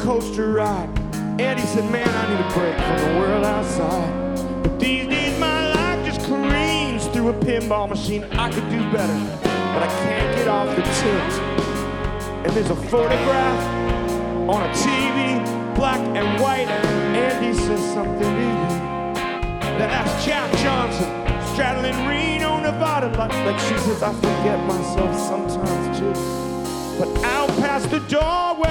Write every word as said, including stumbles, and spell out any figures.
coaster ride. Andy said, man, I need a break from the world outside. But these days my life just careens through a pinball machine. I could do better, but I can't get off the tilt. And there's a photograph on a T V, black and white. Andy says something to you. That's Jack Johnson, straddling Reno, Nevada. Like, like she says, I forget myself sometimes too. But out past the doorway